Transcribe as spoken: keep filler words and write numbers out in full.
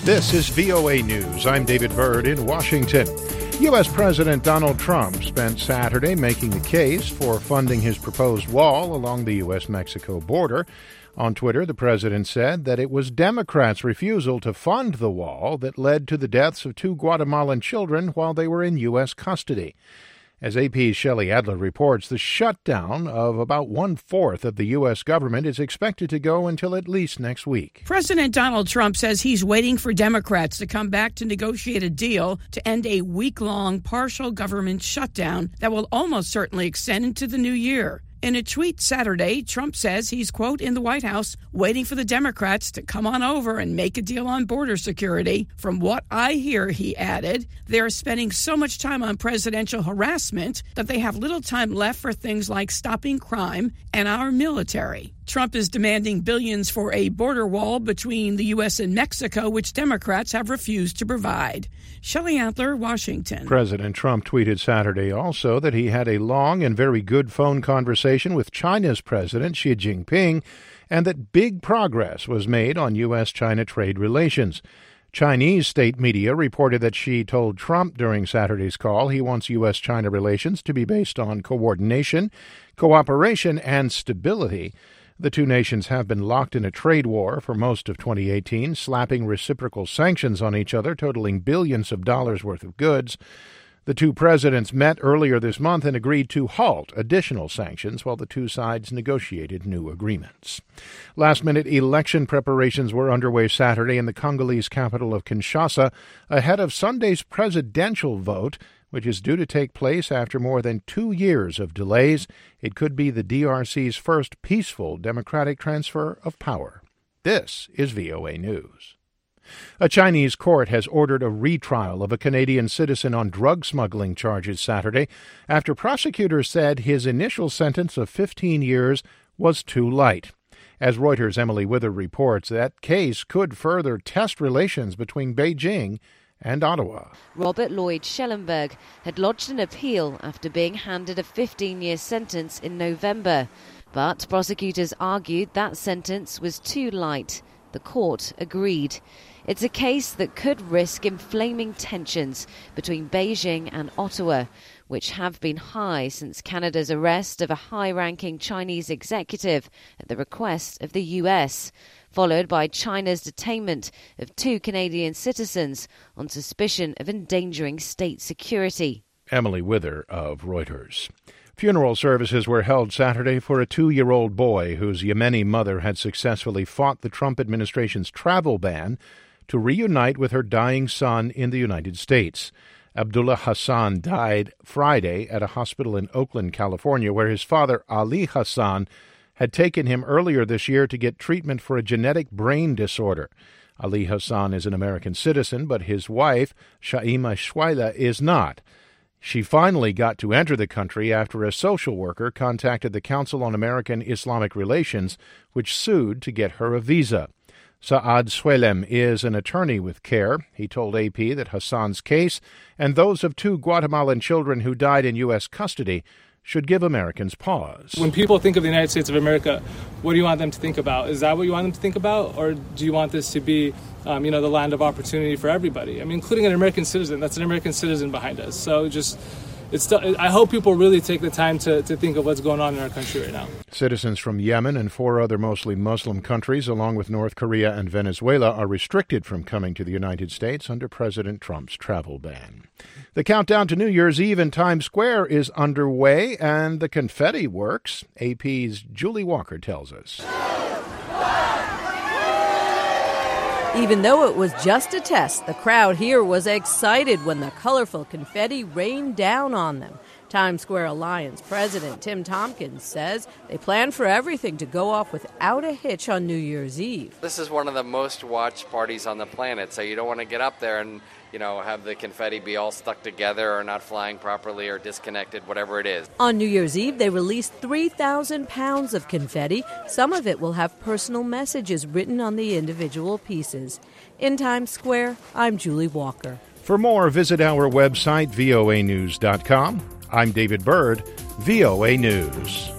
This is V O A News. I'm David Byrd in Washington. U S. President Donald Trump spent Saturday making the case for funding his proposed wall along the U S Mexico border. On Twitter, the president said that it was Democrats' refusal to fund the wall that led to the deaths of two Guatemalan children while they were in U S custody. As A P's Shelley Adler reports, the shutdown of about one-fourth of the U S government is expected to go until at least next week. President Donald Trump says he's waiting for Democrats to come back to negotiate a deal to end a week-long partial government shutdown that will almost certainly extend into the new year. In a tweet Saturday, Trump says he's, quote, in the White House, waiting for the Democrats to come on over and make a deal on border security. From what I hear, he added, they're spending so much time on presidential harassment that they have little time left for things like stopping crime and our military. Trump is demanding billions for a border wall between the U S and Mexico, which Democrats have refused to provide. Shelley Adler, Washington. President Trump tweeted Saturday also that he had a long and very good phone conversation with China's President Xi Jinping and that big progress was made on U S China trade relations. Chinese state media reported that Xi told Trump during Saturday's call he wants U S China relations to be based on coordination, cooperation, and stability. The two nations have been locked in a trade war for most of twenty eighteen, slapping reciprocal sanctions on each other, totaling billions of dollars worth of goods. The two presidents met earlier this month and agreed to halt additional sanctions while the two sides negotiated new agreements. Last-minute election preparations were underway Saturday in the Congolese capital of Kinshasa ahead of Sunday's presidential vote, which is due to take place after more than two years of delays. It could be the D R C's first peaceful democratic transfer of power. This is V O A News. A Chinese court has ordered a retrial of a Canadian citizen on drug smuggling charges Saturday after prosecutors said his initial sentence of fifteen years was too light. As Reuters' Emily Wither reports, that case could further test relations between Beijing and Ottawa. Robert Lloyd Schellenberg had lodged an appeal after being handed a fifteen-year sentence in November. But prosecutors argued that sentence was too light. The court agreed. It's a case that could risk inflaming tensions between Beijing and Ottawa, which have been high since Canada's arrest of a high-ranking Chinese executive at the request of the U S, followed by China's detainment of two Canadian citizens on suspicion of endangering state security. Emily Wither of Reuters. Funeral services were held Saturday for a two-year-old boy whose Yemeni mother had successfully fought the Trump administration's travel ban to reunite with her dying son in the United States. Abdullah Hassan died Friday at a hospital in Oakland, California, where his father, Ali Hassan, had taken him earlier this year to get treatment for a genetic brain disorder. Ali Hassan is an American citizen, but his wife, Shaima Shwaila, is not. She finally got to enter the country after a social worker contacted the Council on American Islamic Relations, which sued to get her a visa. Saad Swelem is an attorney with CARE. He told A P that Hassan's case and those of two Guatemalan children who died in U S custody should give Americans pause. When people think of the United States of America, what do you want them to think about? Is that what you want them to think about? Or do you want this to be, um, you know, the land of opportunity for everybody? I mean, including an American citizen. That's an American citizen behind us. So just, it's. I hope people really take the time to, to think of what's going on in our country right now. Citizens from Yemen and four other mostly Muslim countries, along with North Korea and Venezuela, are restricted from coming to the United States under President Trump's travel ban. The countdown to New Year's Eve in Times Square is underway, and the confetti works. A P's Julie Walker tells us. Even though it was just a test, the crowd here was excited when the colorful confetti rained down on them. Times Square Alliance President Tim Tompkins says they plan for everything to go off without a hitch on New Year's Eve. This is one of the most watched parties on the planet, so you don't want to get up there and, you know, have the confetti be all stuck together or not flying properly or disconnected, whatever it is. On New Year's Eve, they released three thousand pounds of confetti. Some of it will have personal messages written on the individual pieces. In Times Square, I'm Julie Walker. For more, visit our website, V O A news dot com. I'm David Byrd, V O A News.